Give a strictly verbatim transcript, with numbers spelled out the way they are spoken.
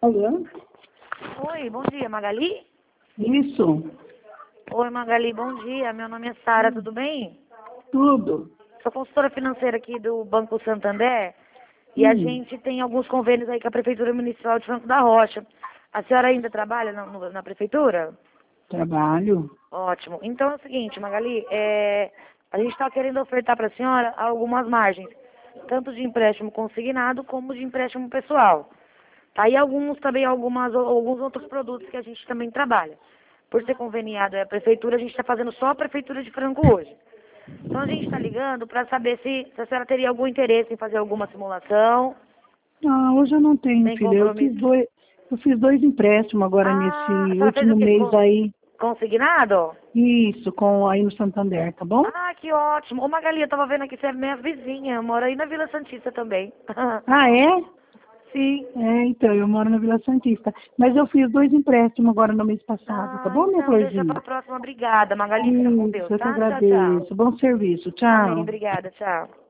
Alô? Oi, bom dia, Magali? Isso, Oi, Magali, bom dia. Meu nome é Sara, tudo bem? tudo. Sou consultora financeira aqui do Banco Santander e a Hum, gente tem alguns convênios aí com a Prefeitura Municipal de Franco da Rocha. A senhora ainda trabalha na, no- na Prefeitura? trabalho. Ótimo. Então é o seguinte, Magali, é, a gente está querendo ofertar para a senhora algumas margens, tanto de empréstimo consignado como de empréstimo pessoal. Tá? E alguns também, algumas, alguns outros produtos que a gente também trabalha. Por ser conveniado é a prefeitura, a gente está fazendo só a prefeitura de Franco hoje. Então a gente está ligando para saber se, se a senhora teria algum interesse em fazer alguma simulação, Ah, hoje eu não tenho, sem filha. Eu fiz compromisso. dois, eu fiz dois empréstimos agora Ah, a nesse senhora fez o último quê? mês Con- aí. Consignado? Isso, com aí no Santander, tá bom? Ah, que ótimo. Ô Magali, eu tava vendo aqui, você é minha vizinha, eu moro aí na Vila Santista também. Ah, é? Sim. É, então, eu moro na Vila Santista. Mas eu fiz dois empréstimos agora no mês passado, tá Ah, bom, minha então deixa florzinha? pra próxima. Obrigada, Magali, fica com Isso, Deus, eu que tá? Tchau, tchau. agradeço. Bom serviço. Amém, Tchau. obrigada, tchau.